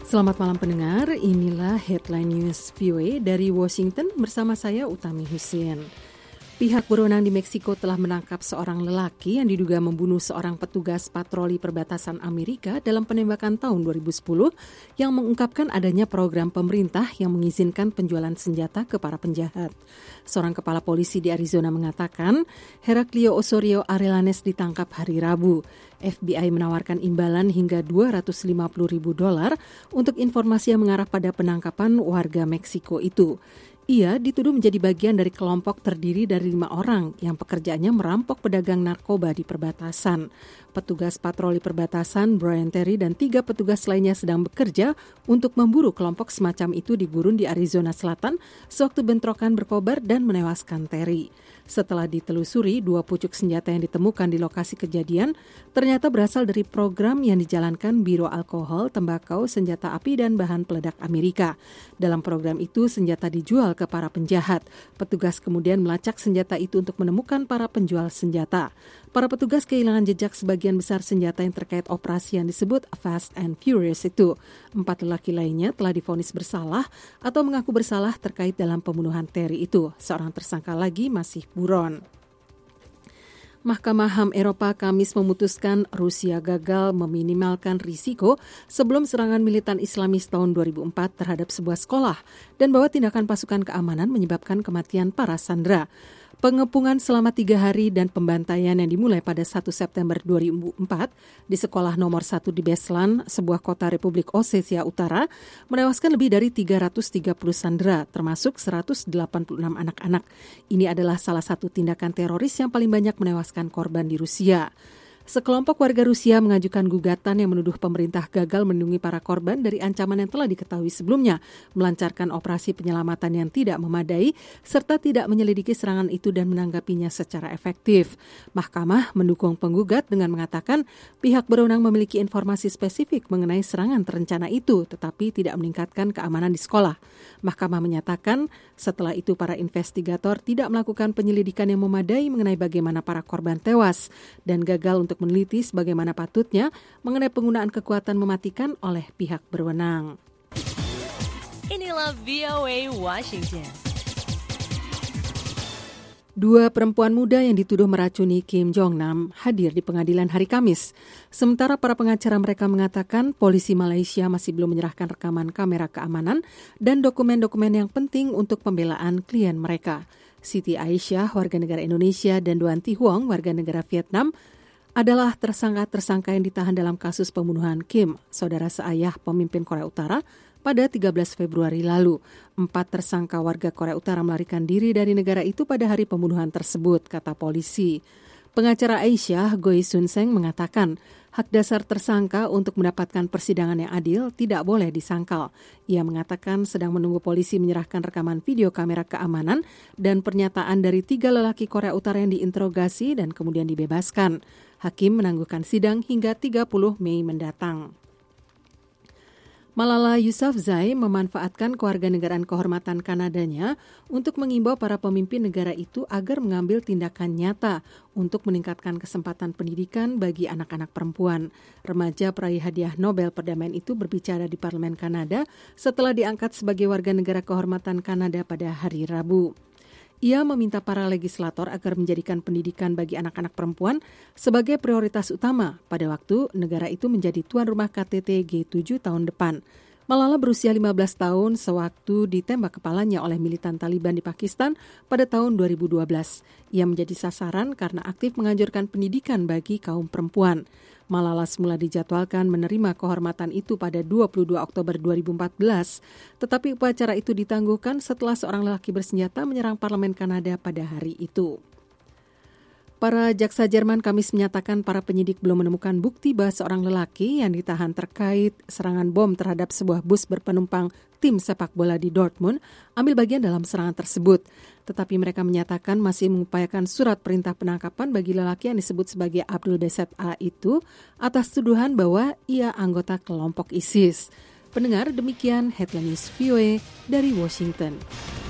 Selamat malam pendengar, inilah Headline News VOA dari Washington bersama saya Utami Husin. Pihak berwenang di Meksiko telah menangkap seorang lelaki yang diduga membunuh seorang petugas patroli perbatasan Amerika dalam penembakan tahun 2010 yang mengungkapkan adanya program pemerintah yang mengizinkan penjualan senjata ke para penjahat. Seorang kepala polisi di Arizona mengatakan Heraclio Osorio Arellanes ditangkap hari Rabu. FBI menawarkan imbalan hingga $250,000 untuk informasi yang mengarah pada penangkapan warga Meksiko itu. Ia dituduh menjadi bagian dari kelompok terdiri dari 5 orang yang pekerjaannya merampok pedagang narkoba di perbatasan. Petugas patroli perbatasan Brian Terry dan 3 petugas lainnya sedang bekerja untuk memburu kelompok semacam itu di gurun di Arizona Selatan sewaktu bentrokan berkobar dan menewaskan Terry. Setelah ditelusuri, 2 pucuk senjata yang ditemukan di lokasi kejadian ternyata berasal dari program yang dijalankan Biro Alkohol, Tembakau, Senjata Api, dan Bahan Peledak Amerika. Dalam program itu, senjata dijual ke para penjahat. Petugas kemudian melacak senjata itu untuk menemukan para penjual senjata. Para petugas kehilangan jejak sebagian besar senjata yang terkait operasi yang disebut Fast and Furious itu. 4 lelaki lainnya telah divonis bersalah atau mengaku bersalah terkait dalam pembunuhan Terry itu. Seorang tersangka lagi masih buron. Mahkamah HAM Eropa Kamis memutuskan Rusia gagal meminimalkan risiko sebelum serangan militan Islamis tahun 2004 terhadap sebuah sekolah dan bahwa tindakan pasukan keamanan menyebabkan kematian para sandera. Pengepungan selama 3 hari dan pembantaian yang dimulai pada 1 September 2004 di sekolah nomor 1 di Beslan, sebuah kota Republik Osetia Utara, menewaskan lebih dari 330 sandera, termasuk 186 anak-anak. Ini adalah salah satu tindakan teroris yang paling banyak menewaskan korban di Rusia. Sekelompok warga Rusia mengajukan gugatan yang menuduh pemerintah gagal melindungi para korban dari ancaman yang telah diketahui sebelumnya, melancarkan operasi penyelamatan yang tidak memadai, serta tidak menyelidiki serangan itu dan menanggapinya secara efektif. Mahkamah mendukung penggugat dengan mengatakan pihak berwenang memiliki informasi spesifik mengenai serangan terencana itu, tetapi tidak meningkatkan keamanan di sekolah. Mahkamah menyatakan setelah itu para investigator tidak melakukan penyelidikan yang memadai mengenai bagaimana para korban tewas dan gagal untuk meneliti sebagaimana patutnya mengenai penggunaan kekuatan mematikan oleh pihak berwenang. Inilah VOA Washington. 2 perempuan muda yang dituduh meracuni Kim Jong-nam hadir di pengadilan hari Kamis. Sementara para pengacara mereka mengatakan polisi Malaysia masih belum menyerahkan rekaman kamera keamanan dan dokumen-dokumen yang penting untuk pembelaan klien mereka. Siti Aisyah, warga negara Indonesia, dan Duan Thi Huong, warga negara Vietnam, adalah tersangka-tersangka yang ditahan dalam kasus pembunuhan Kim, saudara seayah pemimpin Korea Utara, pada 13 Februari lalu. 4 tersangka warga Korea Utara melarikan diri dari negara itu pada hari pembunuhan tersebut, kata polisi. Pengacara Aisyah, Goi Sun Seng, mengatakan hak dasar tersangka untuk mendapatkan persidangan yang adil tidak boleh disangkal. Ia mengatakan sedang menunggu polisi menyerahkan rekaman video kamera keamanan dan pernyataan dari 3 lelaki Korea Utara yang diinterogasi dan kemudian dibebaskan. Hakim menangguhkan sidang hingga 30 Mei mendatang. Malala Yousafzai memanfaatkan kewarganegaraan kehormatan Kanadanya untuk mengimbau para pemimpin negara itu agar mengambil tindakan nyata untuk meningkatkan kesempatan pendidikan bagi anak-anak perempuan. Remaja peraih hadiah Nobel Perdamaian itu berbicara di Parlemen Kanada setelah diangkat sebagai warga negara kehormatan Kanada pada hari Rabu. Ia meminta para legislator agar menjadikan pendidikan bagi anak-anak perempuan sebagai prioritas utama pada waktu negara itu menjadi tuan rumah KTT G7 tahun depan. Malala berusia 15 tahun sewaktu ditembak kepalanya oleh militan Taliban di Pakistan pada tahun 2012. Ia menjadi sasaran karena aktif menganjurkan pendidikan bagi kaum perempuan. Malala semula dijadwalkan menerima kehormatan itu pada 22 Oktober 2014, tetapi upacara itu ditangguhkan setelah seorang lelaki bersenjata menyerang parlemen Kanada pada hari itu. Para jaksa Jerman Kamis menyatakan para penyidik belum menemukan bukti bahwa seorang lelaki yang ditahan terkait serangan bom terhadap sebuah bus berpenumpang tim sepak bola di Dortmund ambil bagian dalam serangan tersebut. Tetapi mereka menyatakan masih mengupayakan surat perintah penangkapan bagi lelaki yang disebut sebagai Abdul Beset A itu atas tuduhan bahwa ia anggota kelompok ISIS. Pendengar, demikian Headline News VOA dari Washington.